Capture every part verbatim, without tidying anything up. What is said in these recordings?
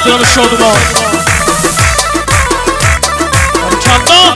احترام شادمان کلا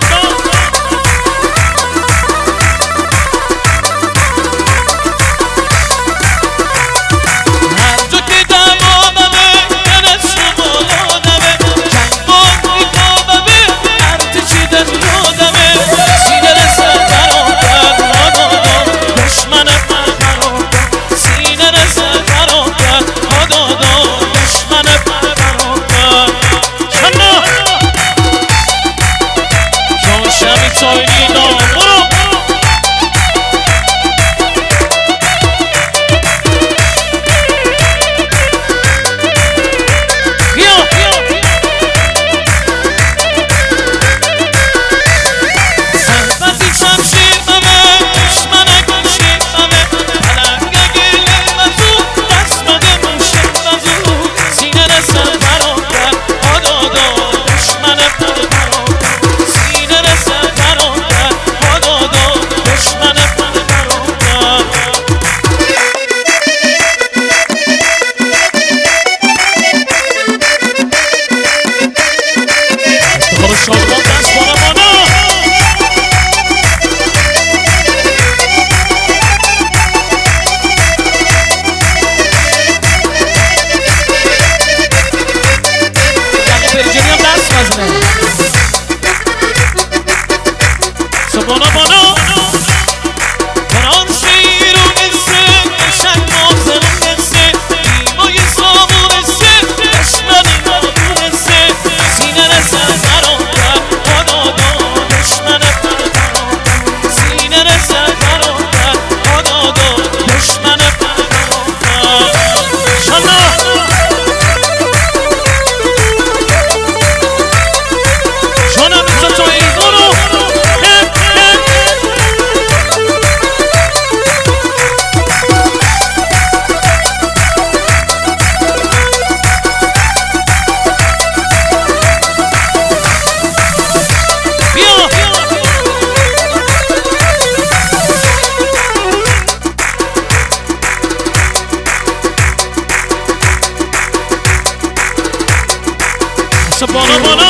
بالا بالا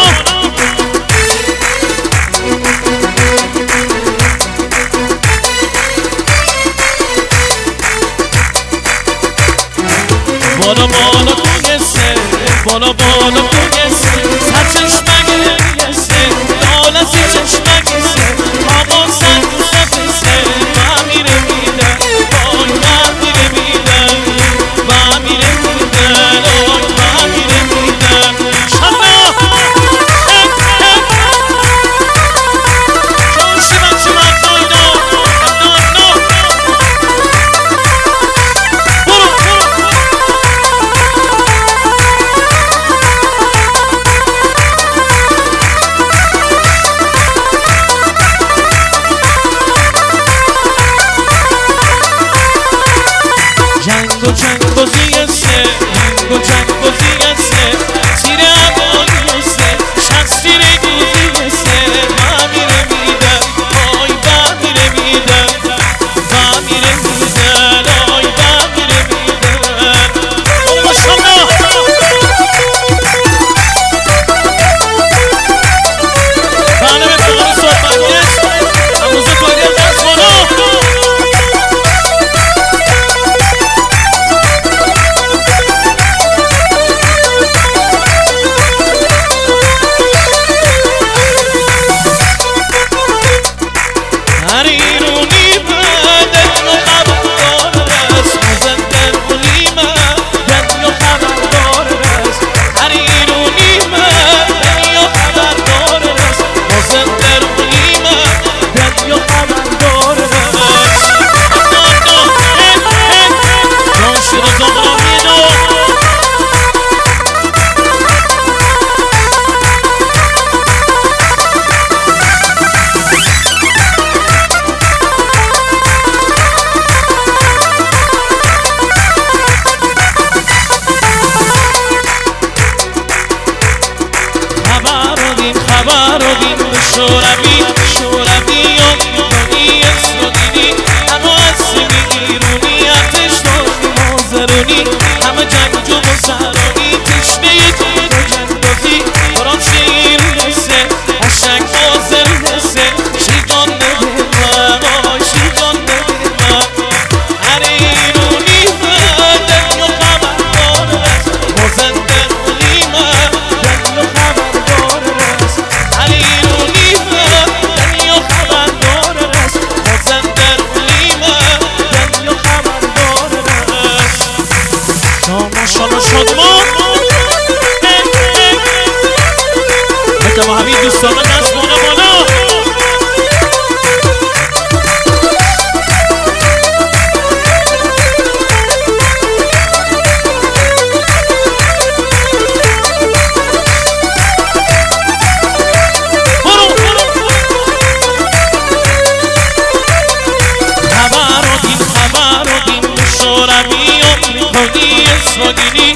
بالا بالا کوگسه بالا بالا کوگسه سر چشمگه گسه دالسی چشمگسه آقا سر دوشتسه با میره میده آی با میره میده با میره میده آی با میره میده جنگ و جنگ و زیسته جنگ و جنگ و زیسته زیر عبایسته شخصی بگوزیسته با میره میده آی با میره میده با میره میده آی با میره میده اون ماشالله بله به طور صحبت است امروز کاری دست کنم شادمان حکم و همین دوستان دست بالا بالا خبر رو دین خبر رو دین شورمی و کنی اسفاگینی